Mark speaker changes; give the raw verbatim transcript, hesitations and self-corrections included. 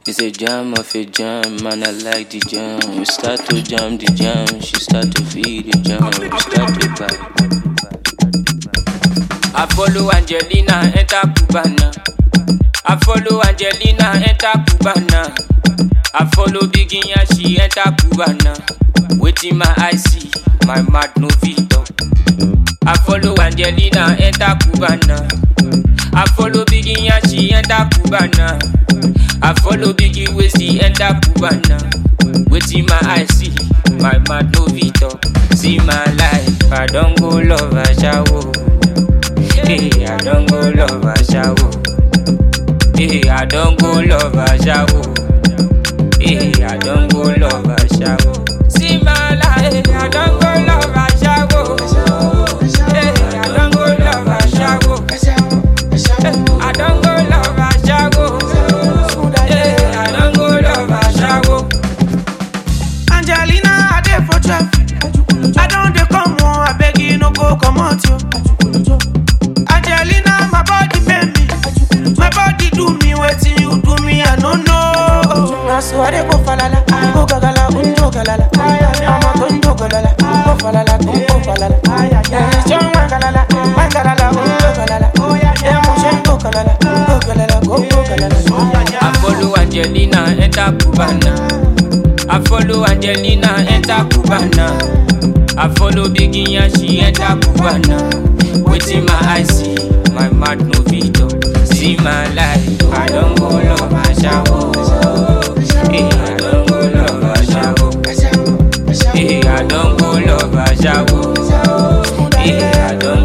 Speaker 1: It's a jam of a jam, man, I like the jam. We start to jam the jam, she start to feed the jam. We start to buy. I follow Angelina, enter Cubana. I follow Angelina, enter Cubana. I follow Biginya, she enter Cubana. Waiting my I see, my mad no Vito. I follow Angelina, enter Cubana. I follow Biginya, she enter Cubana. I follow Biggie Westy, enter Cubana. Waiting my I see, my mad no Vito. See my life, I don't go love a shower. Hey, I don't go love a shower. Hey, I don't go love a shower. Hey, I don't go love a shower. See my life, I don't go love a shower. Hey, I don't go love a shower. I don't go love a shower. Hey, I don't go love a shower.
Speaker 2: Angelina, I dey for traffic. I don't dey come home, I beg you no go come out yo. Angelina, my body pay me. My body do me wetin you do me, I no know. Na so I dey go falala, go gagala, unjo galala. Mama tonjo galala, go falala, go falala. John galala, galala, unjo galala. Yeah, motion go galala, go galala, go galala.
Speaker 1: I follow Angelina, enter Cubana. I follow Angelina, enter Cubana. I follow Biginya, she enter Cubana. Waiting my I see, my mad no Vito. See my life, I don't go love a shower. Hey, I don't go love a shower. Hey, I don't go love a shower. Hey, I don't